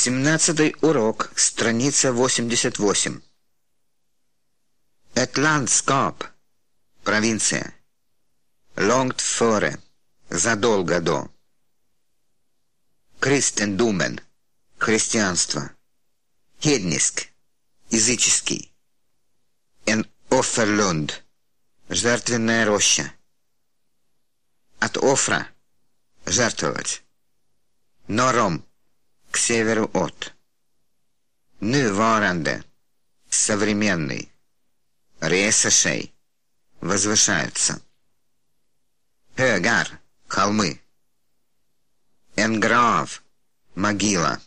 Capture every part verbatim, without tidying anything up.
семнадцатый урок, страница восемьдесят восемь. Ett landskap, провинция. Långt före, задолго до. Kristendomen, христианство. Hednisk, языческий. En offerlund, жертвенная роща. Att offra, жертвовать. Norr om, к северу от. Nuvarande, современный. Reser sig, возвышается. Högar, холмы. En grav, могила.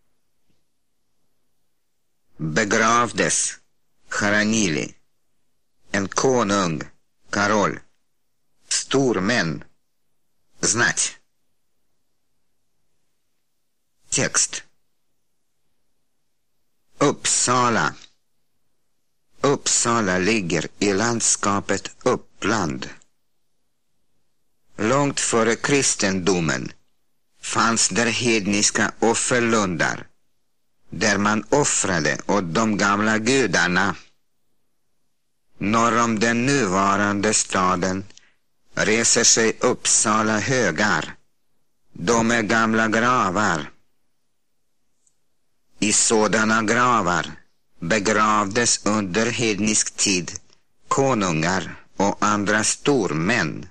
Begravdes, хоронили. En konung, король. Stormän, знать. Текст. Uppsala. Uppsala ligger i landskapet Uppland. Långt före kristendomen fanns där hedniska offerlundar, där man offrade åt de gamla gudarna. Norr om den nuvarande staden reser sig Uppsala högar. De är gamla gravar. I sådana gravar begravdes under hednisk tid konungar och andra stormän.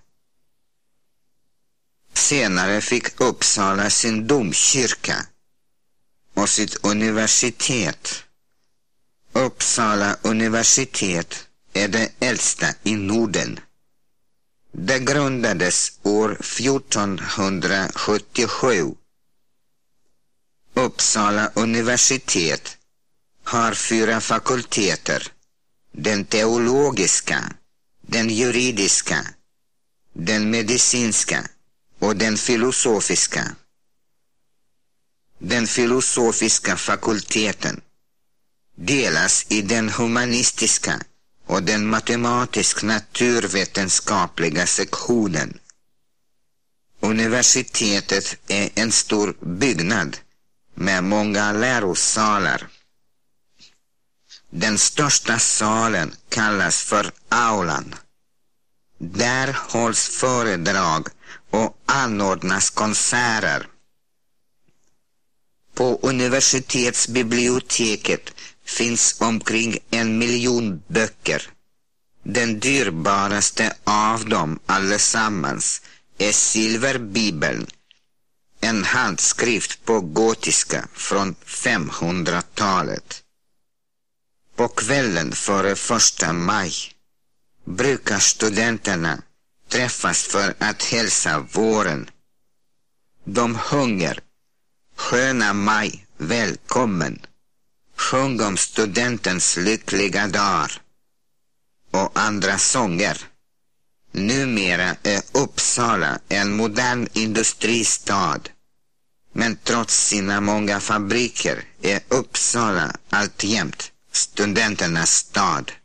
Senare fick Uppsala sin domkyrka och sitt universitet. Uppsala universitet är det äldsta i Norden. Det grundades år fjortonhundrasjuttiosju. Uppsala universitet har fyra fakulteter: den teologiska, den juridiska, den medicinska och den filosofiska. Den filosofiska fakulteten delas i den humanistiska och den matematisk-naturvetenskapliga sektionen. Universitetet är en stor byggnad med många lärosalar. Den största salen kallas för aulan. Där hålls föredrag och anordnas konserter. På universitetsbiblioteket finns omkring en miljon böcker. Den dyrbaraste av dem allesammans är silverbibeln, en handskrift på gotiska från femhundratalet. På kvällen före första maj brukar studenterna träffas för att hälsa våren. De sjunger "Sköna maj, välkommen", sjung om studentens lyckliga dagar och andra sånger. Numera är Uppsala en modern industristad, men trots sina många fabriker är Uppsala alltjämt studenternas stad.